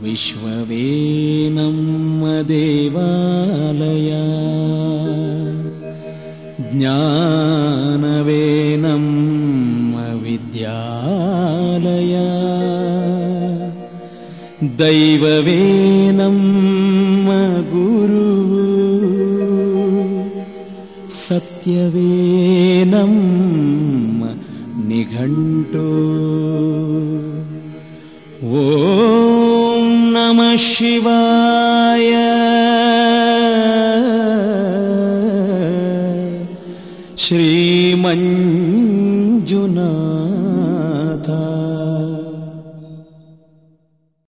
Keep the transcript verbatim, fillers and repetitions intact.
ವಿಶ್ವವೇ ನಮ್ಮ ದೇವಾಲಯ, ಜ್ಞಾನವೇ ನಮ್ಮ ವಿದ್ಯಾಲಯ, ದೈವವೇ ನಮ್ಮ ಗುರು, ಸತ್ಯವೇ ನಮ್ಮ ನಿಘಂಟು. ಓಂ ನಮಃ ಶಿವಾಯ. ಶ್ರೀ ಮಂಜುನಾಥ.